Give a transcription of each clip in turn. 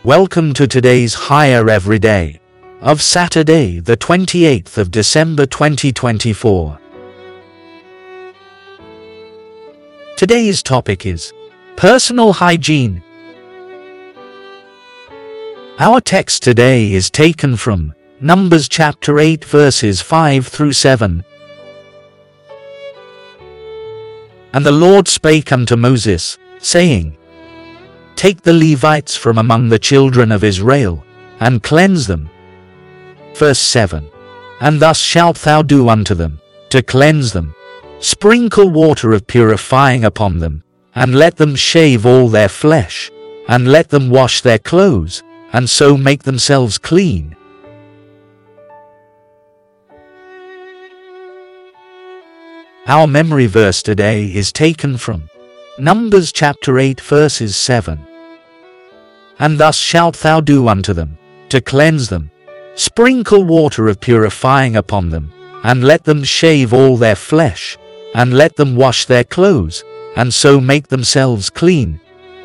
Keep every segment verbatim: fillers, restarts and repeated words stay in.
Welcome to today's Higher Everyday of Saturday, the twenty-eighth of December twenty twenty-four. Today's topic is personal hygiene. Our text today is taken from Numbers chapter eight verses five through seven. And the Lord spake unto Moses, saying, Take the Levites from among the children of Israel, and cleanse them. Verse seven. And thus shalt thou do unto them, to cleanse them. Sprinkle water of purifying upon them, and let them shave all their flesh, and let them wash their clothes, and so make themselves clean. Our memory verse today is taken from Numbers chapter eight verses seven. And thus shalt thou do unto them, to cleanse them. Sprinkle water of purifying upon them, and let them shave all their flesh, and let them wash their clothes, and so make themselves clean.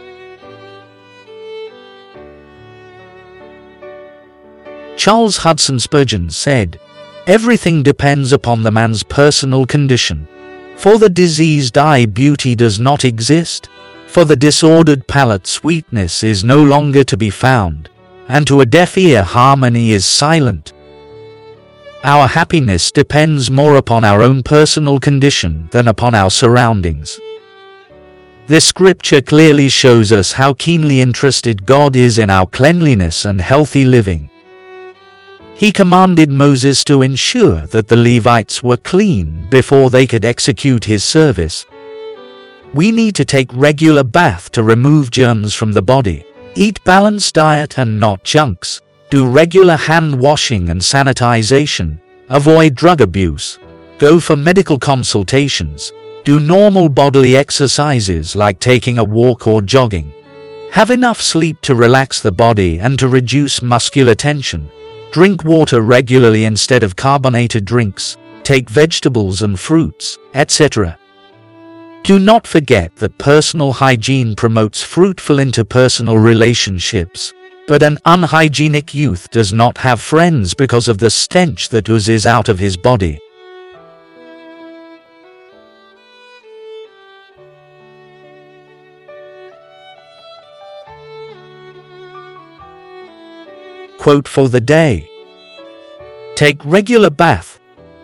Charles Hudson Spurgeon said, Everything depends upon the man's personal condition. For the diseased eye beauty does not exist, for the disordered palate sweetness is no longer to be found, and to a deaf ear harmony is silent. Our happiness depends more upon our own personal condition than upon our surroundings. This scripture clearly shows us how keenly interested God is in our cleanliness and healthy living. He commanded Moses to ensure that the Levites were clean before they could execute his service. We need to take regular bath to remove germs from the body, eat balanced diet and not junks, do regular hand washing and sanitization, avoid drug abuse, go for medical consultations, do normal bodily exercises like taking a walk or jogging, have enough sleep to relax the body and to reduce muscular tension, drink water regularly instead of carbonated drinks, take vegetables and fruits, et cetera. Do not forget that personal hygiene promotes fruitful interpersonal relationships, but an unhygienic youth does not have friends because of the stench that oozes out of his body. Quote for the day. Take regular bath.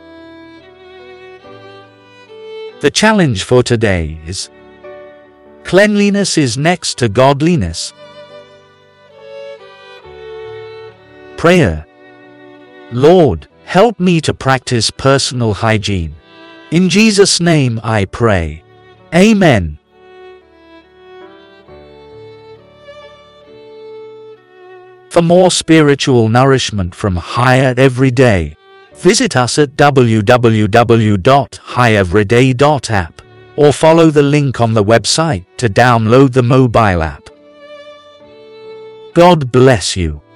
The challenge for today is cleanliness is next to godliness. Prayer. Lord, help me to practice personal hygiene. In Jesus' name I pray. Amen. For more spiritual nourishment from Higher Everyday, visit us at w w w dot high everyday dot app or follow the link on the website to download the mobile app. God bless you.